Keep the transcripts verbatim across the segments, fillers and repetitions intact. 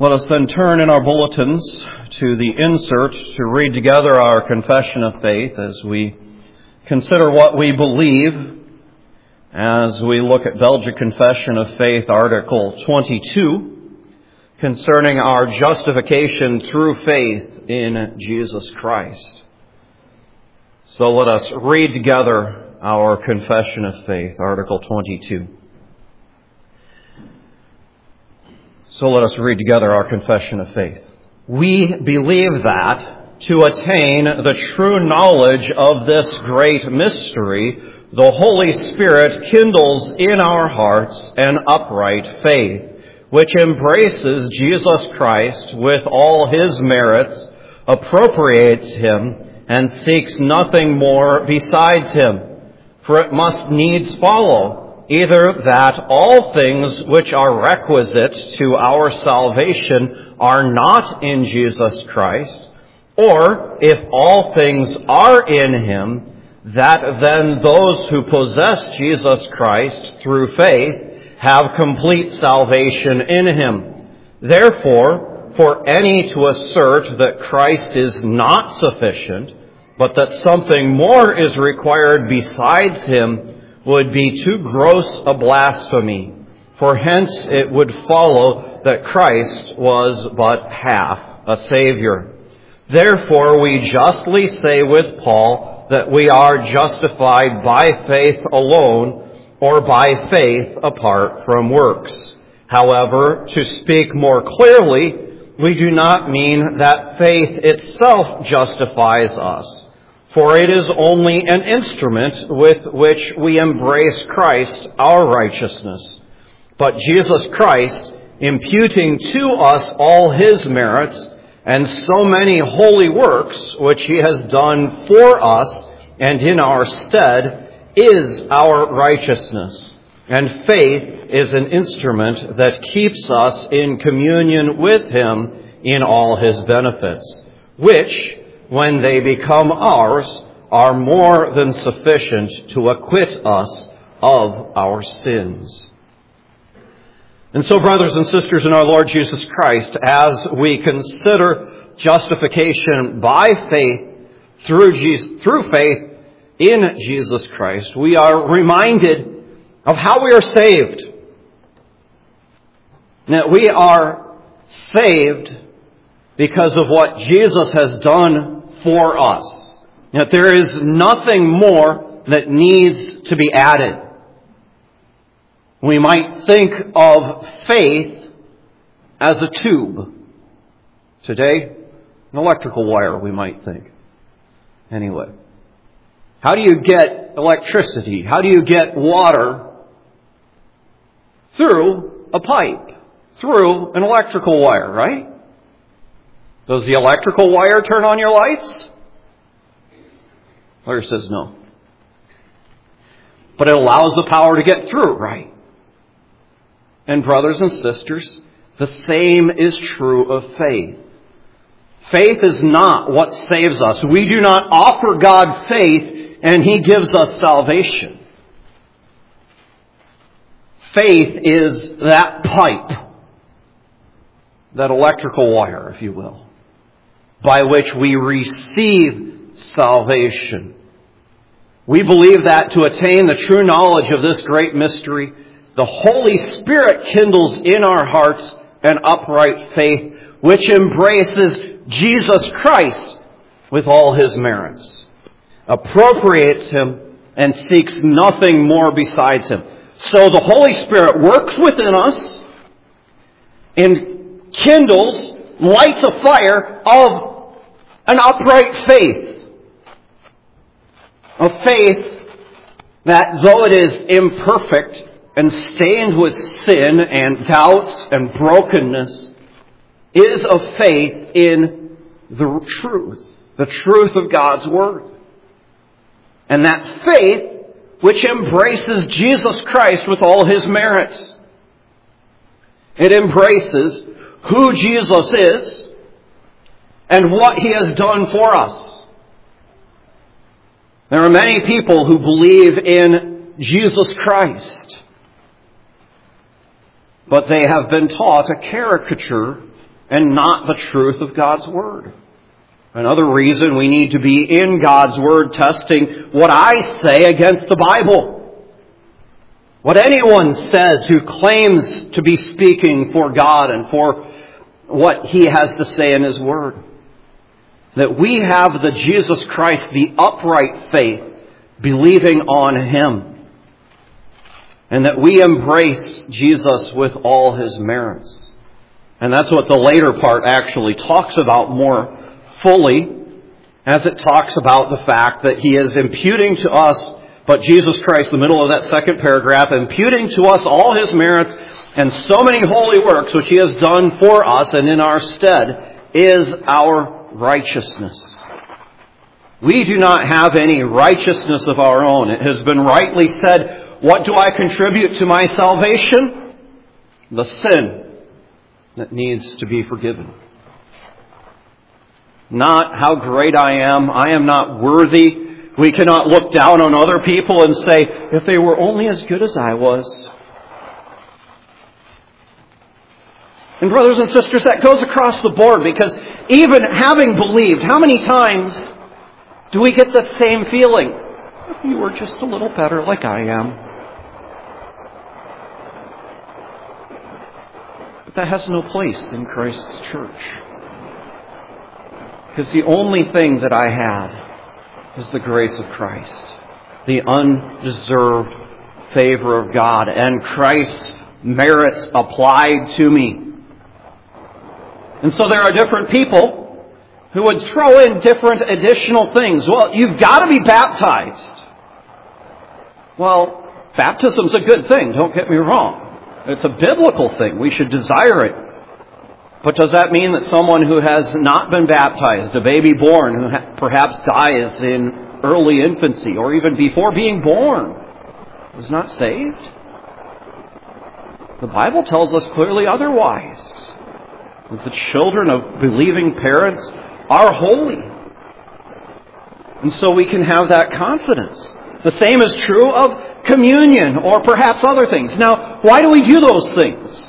Let us then turn in our bulletins to the insert to read together our confession of faith as we consider what we believe as we look at Belgic Confession of Faith, Article twenty-two, concerning our justification through faith in Jesus Christ. So let us read together our confession of faith, Article twenty-two. So let us read together our confession of faith. We believe that to attain the true knowledge of this great mystery, the Holy Spirit kindles in our hearts an upright faith, which embraces Jesus Christ with all His merits, appropriates Him, and seeks nothing more besides Him. For it must needs follow either that all things which are requisite to our salvation are not in Jesus Christ, or if all things are in Him, that then those who possess Jesus Christ through faith have complete salvation in Him. Therefore, for any to assert that Christ is not sufficient, but that something more is required besides Him, would be too gross a blasphemy, for hence it would follow that Christ was but half a Savior. Therefore we justly say with Paul that we are justified by faith alone, or by faith apart from works. However, to speak more clearly, we do not mean that faith itself justifies us, for it is only an instrument with which we embrace Christ, our righteousness. But Jesus Christ, imputing to us all His merits and so many holy works which He has done for us and in our stead, is our righteousness. And faith is an instrument that keeps us in communion with Him in all His benefits, which, when they become ours, are more than sufficient to acquit us of our sins. And so, brothers and sisters in our Lord Jesus Christ, as we consider justification by faith through Jesus, through faith in Jesus Christ, we are reminded of how we are saved. That we are saved because of what Jesus has done for us. That there is nothing more that needs to be added. We might think of faith as a tube. Today, an electrical wire, we might think. Anyway, how do you get electricity? How do you get water? Through a pipe, through an electrical wire, right? Does the electrical wire turn on your lights? Larry says no. But it allows the power to get through, right? And brothers and sisters, the same is true of faith. Faith is not what saves us. We do not offer God faith and He gives us salvation. Faith is that pipe, that electrical wire, if you will, by which we receive salvation. We believe that to attain the true knowledge of this great mystery, the Holy Spirit kindles in our hearts an upright faith which embraces Jesus Christ with all His merits, appropriates Him, and seeks nothing more besides Him. So the Holy Spirit works within us and kindles, lights a fire of an upright faith. A faith that, though it is imperfect and stained with sin and doubts and brokenness, is a faith in the truth, the truth of God's Word. And that faith which embraces Jesus Christ with all His merits. It embraces who Jesus is and what He has done for us. There are many people who believe in Jesus Christ, but they have been taught a caricature and not the truth of God's Word. Another reason we need to be in God's Word, testing what I say against the Bible. What anyone says who claims to be speaking for God and for what He has to say in His Word. That we have the Jesus Christ, the upright faith, believing on Him. And that we embrace Jesus with all His merits. And that's what the later part actually talks about more fully, as it talks about the fact that He is imputing to us, but Jesus Christ, the middle of that second paragraph, imputing to us all His merits and so many holy works which He has done for us and in our stead is our righteousness. We do not have any righteousness of our own. It has been rightly said, what do I contribute to my salvation? The sin that needs to be forgiven. Not how great I am. I am not worthy. We cannot look down on other people and say, if they were only as good as I was. And brothers and sisters, that goes across the board, because even having believed, how many times do we get the same feeling? If you were just a little better like I am. But that has no place in Christ's church. Because the only thing that I have is the grace of Christ. The undeserved favor of God. And Christ's merits applied to me. And so there are different people who would throw in different additional things. Well, you've got to be baptized. Well, baptism's a good thing, don't get me wrong. It's a biblical thing. We should desire it. But does that mean that someone who has not been baptized, a baby born, who ha- perhaps dies in early infancy or even before being born, is not saved? The Bible tells us clearly otherwise. That the children of believing parents are holy. And so we can have that confidence. The same is true of communion or perhaps other things. Now, why do we do those things?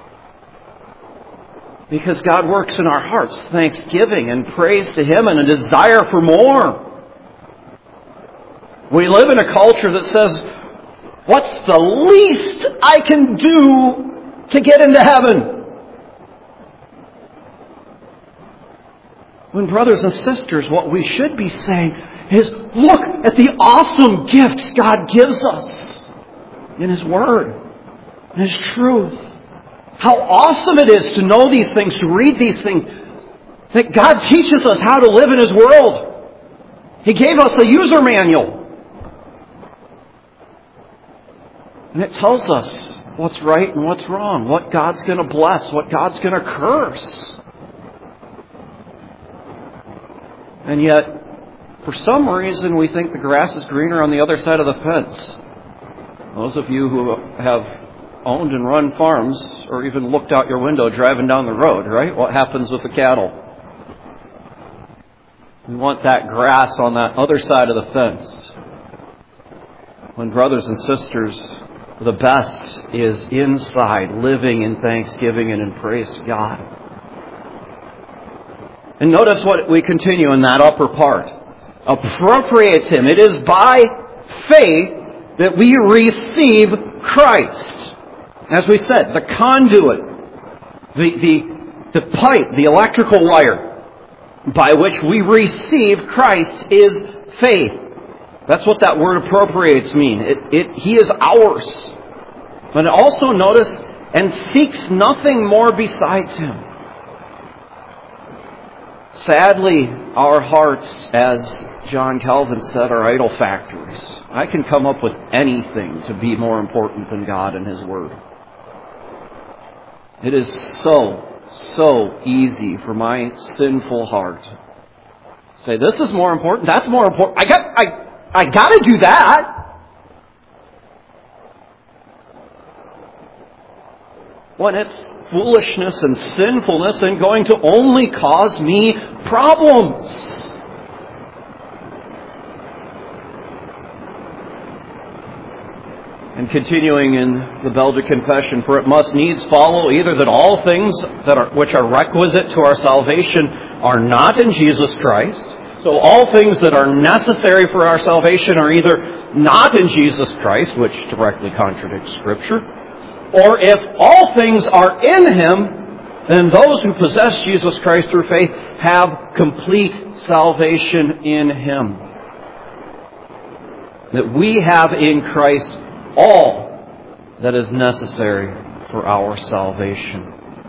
Because God works in our hearts thanksgiving and praise to Him and a desire for more. We live in a culture that says, what's the least I can do to get into heaven? When, brothers and sisters, what we should be saying is, look at the awesome gifts God gives us in His Word, in His truth. How awesome it is to know these things, to read these things. That God teaches us how to live in His world. He gave us a user manual. And it tells us what's right and what's wrong, what God's going to bless, what God's going to curse. And yet, for some reason, we think the grass is greener on the other side of the fence. Those of you who have owned and run farms, or even looked out your window driving down the road, right? What happens with the cattle? We want that grass on that other side of the fence. When, brothers and sisters, the best is inside, living in thanksgiving and in praise to God. And notice what we continue in that upper part. Appropriates Him. It is by faith that we receive Christ. As we said, the conduit, the, the, the pipe, the electrical wire by which we receive Christ is faith. That's what that word appropriates mean. It, it, he is ours. But also notice, and seeks nothing more besides Him. Sadly, our hearts, as John Calvin said, are idol factories. I can come up with anything to be more important than God and His Word. It is so, so easy for my sinful heart to say, this is more important, that's more important. I got, I, I got to do that. When it's foolishness and sinfulness and going to only cause me problems. And continuing in the Belgic Confession, for it must needs follow either that all things that are which are requisite to our salvation are not in Jesus Christ. So all things that are necessary for our salvation are either not in Jesus Christ, which directly contradicts Scripture, or if all things are in Him, then those who possess Jesus Christ through faith have complete salvation in Him. That we have in Christ all that is necessary for our salvation.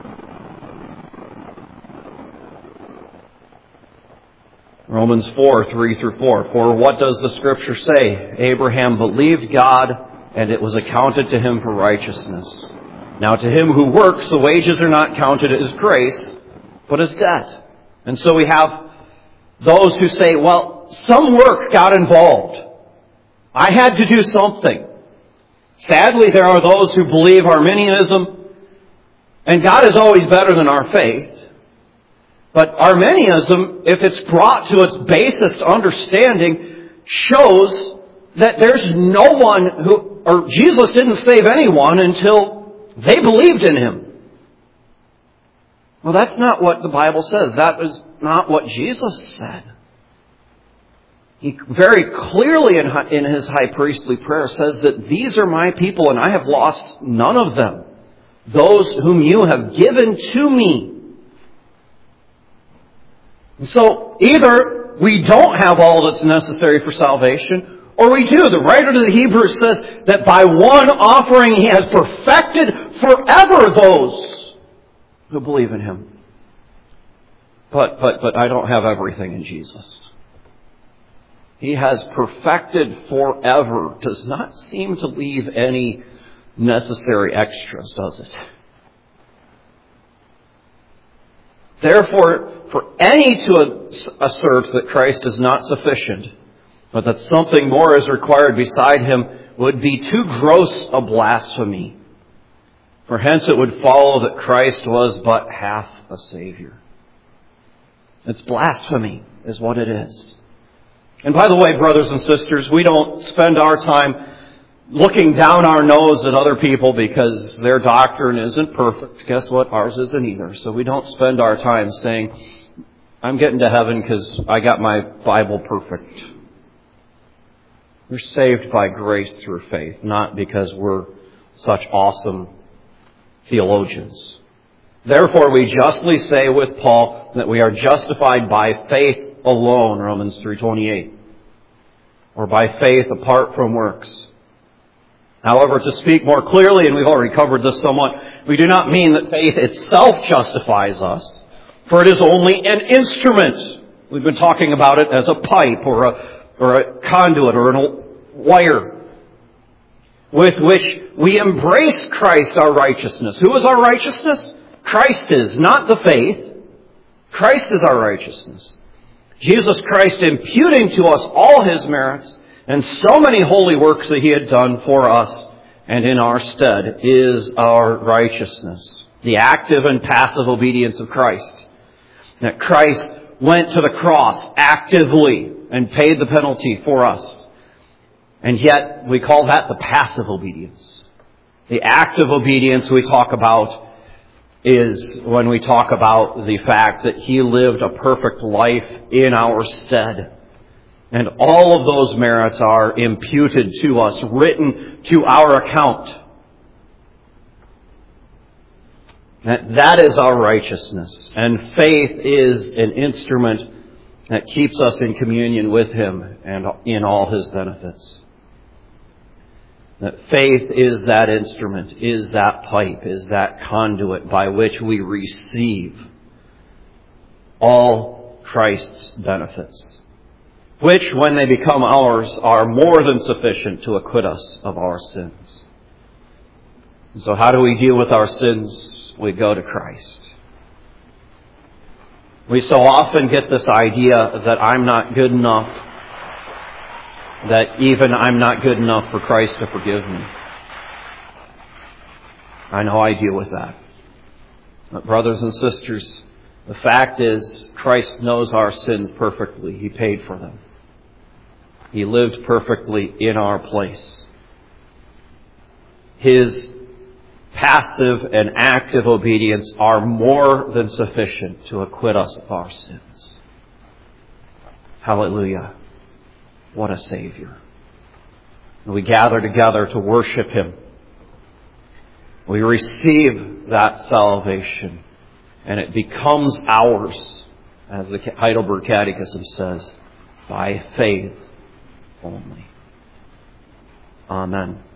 Romans four, three through four. For what does the Scripture say? Abraham believed God, and it was accounted to him for righteousness. Now to him who works, the wages are not counted as grace, but as debt. And so we have those who say, well, some work got involved. I had to do something. Sadly, there are those who believe Arminianism, and God is always better than our faith. But Arminianism, if it's brought to its basest understanding, shows that there's no one who, or Jesus didn't save anyone until they believed in Him. Well, that's not what the Bible says. That is not what Jesus said. He very clearly in, in His high priestly prayer says that these are my people and I have lost none of them. Those whom you have given to me. And so either we don't have all that's necessary for salvation, or we do. The writer to the Hebrews says that by one offering He has perfected forever those who believe in Him. But, but, but I don't have everything in Jesus. He has perfected forever. Does not seem to leave any necessary extras, does it? Therefore, for any to assert that Christ is not sufficient, but that something more is required beside Him, would be too gross a blasphemy. For hence it would follow that Christ was but half a Savior. It's blasphemy, is what it is. And by the way, brothers and sisters, we don't spend our time looking down our nose at other people because their doctrine isn't perfect. Guess what? Ours isn't either. So we don't spend our time saying, I'm getting to heaven because I got my Bible perfect. We're saved by grace through faith, not because we're such awesome theologians. Therefore, we justly say with Paul that we are justified by faith alone, Romans three twenty-eight, or by faith apart from works. However, to speak more clearly, and we've already covered this somewhat, we do not mean that faith itself justifies us, for it is only an instrument. We've been talking about it as a pipe or a, or a conduit or a wire with which we embrace Christ, our righteousness. Who is our righteousness? Christ is, not the faith. Christ is our righteousness. Jesus Christ imputing to us all His merits and so many holy works that He had done for us and in our stead is our righteousness. The active and passive obedience of Christ. That Christ went to the cross actively and paid the penalty for us. And yet we call that the passive obedience. The active obedience we talk about is when we talk about the fact that He lived a perfect life in our stead. And all of those merits are imputed to us, written to our account. That, that is our righteousness. And faith is an instrument that keeps us in communion with Him and in all His benefits. That faith is that instrument, is that pipe, is that conduit by which we receive all Christ's benefits, which, when they become ours, are more than sufficient to acquit us of our sins. And so how do we deal with our sins? We go to Christ. We so often get this idea that I'm not good enough, that even I'm not good enough for Christ to forgive me. I know I deal with that. But brothers and sisters, the fact is, Christ knows our sins perfectly. He paid for them. He lived perfectly in our place. His passive and active obedience are more than sufficient to acquit us of our sins. Hallelujah. What a Savior. We gather together to worship Him. We receive that salvation, and it becomes ours, as the Heidelberg Catechism says, by faith only. Amen.